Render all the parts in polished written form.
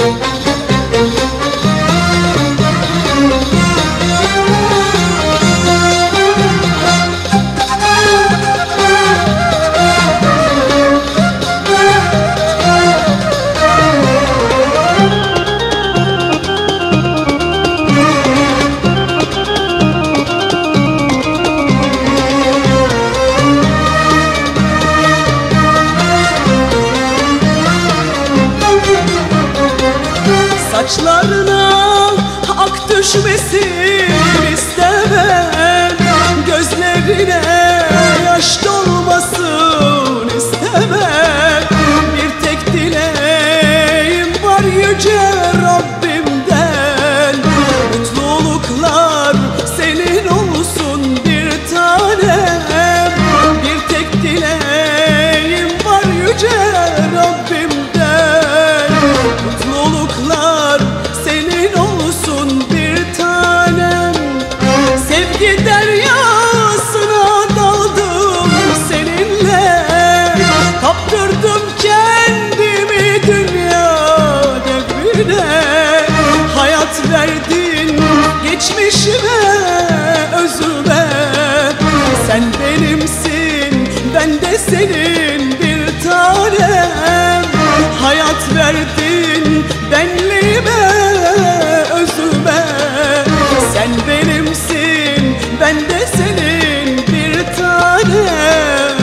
Saçlarına ak düşmesin istemem, gözlerine yaş dolmasın istemem. Bir tek dileğim var yüce Rabbimden, mutluluklar senin olsun bir tanem. Bir tek dileğim var yüce Rabbimden, mutluluklar senin olsun bir tanem. Sevgi deryasına daldım seninle, kaptırdım kendimi dünya devrine. Hayat verdin geçmişime, özüme. Sen benimsin, ben de senin bir tanem. Hayat verdin benliğime, özüme. Sen benimsin, ben de senin bir tanem.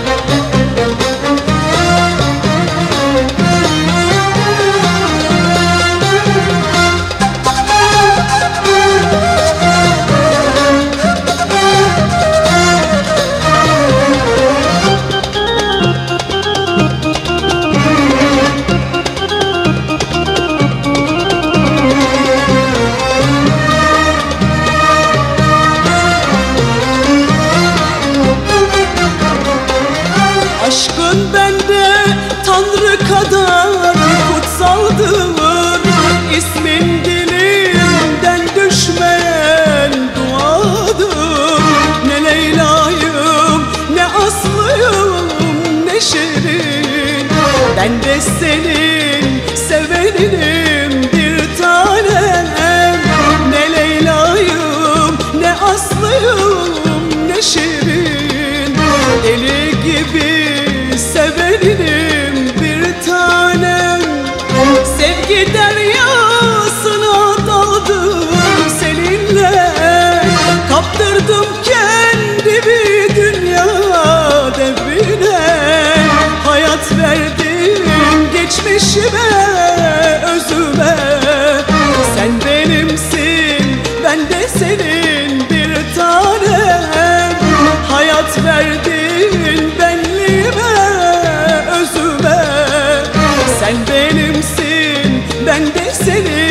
Aşkın bende Tanrı kadar kutsaldır. İsmin dilimden düşmeyen duadır. Ne Leyla'yım, ne Aslı'yım, ne Şirin. Ben de senin seveninim bir tanem. Ne Leyla'yım, ne Aslı'yım, ne Şirin. Deli gibi seveninim bir tanem. Sevgi deryasına daldım seninle, kaptırdım kendimi dünya devrine. Hayat verdim geçmişime, özüme. Sen benimsin, ben de senin bir tanem. Hayat verdin benliğime, özüme. Sen benimsin, ben de senin